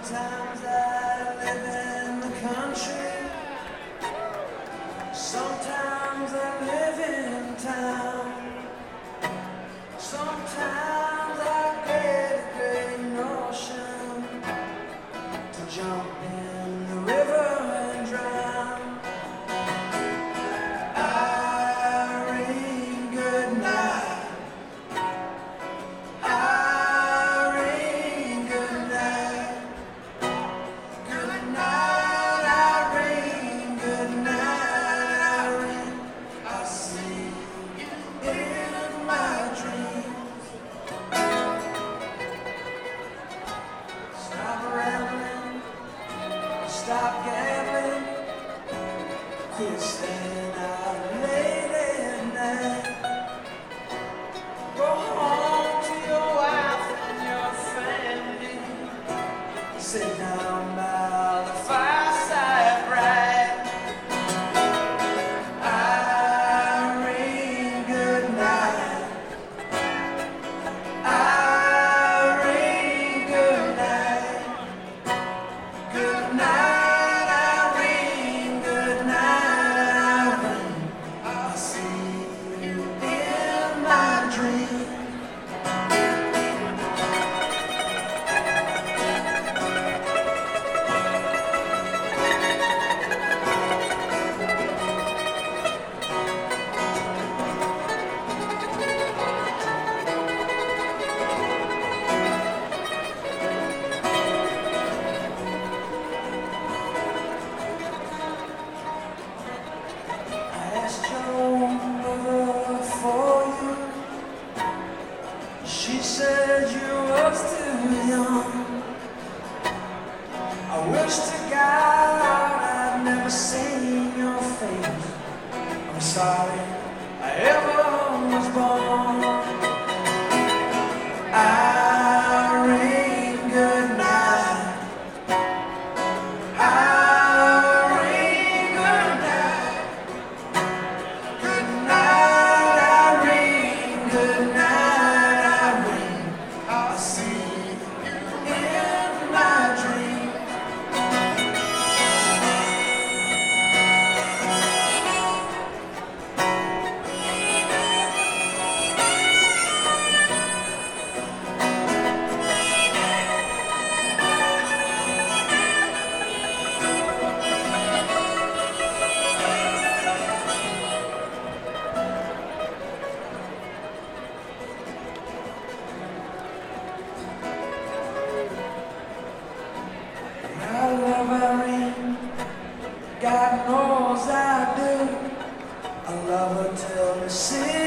Sometimes I live in the country, sometimes I live in town, sometimes I get a great notion to jump in the river and drown. Irene, good night. Irene, good night. Good night, Irene. Good night, Irene. I see you in my dreams. Stop rambling, stop gambling, quit staying out late at night. Go home to your wife and your family. Sit down by the fireside bright. Irene, good night. Irene, good night. Good night, Irene. Good night, Irene. I see you in my dreams. I asked your mother for you. She said you was too young. I wish to God I'd never seen your face. I'm sorry I ever was born. Irene, good night. Irene, good night. Good night, Irene. Good night, Irene. I see you in my dreams. I love Irene, God knows I do. I love her till the sea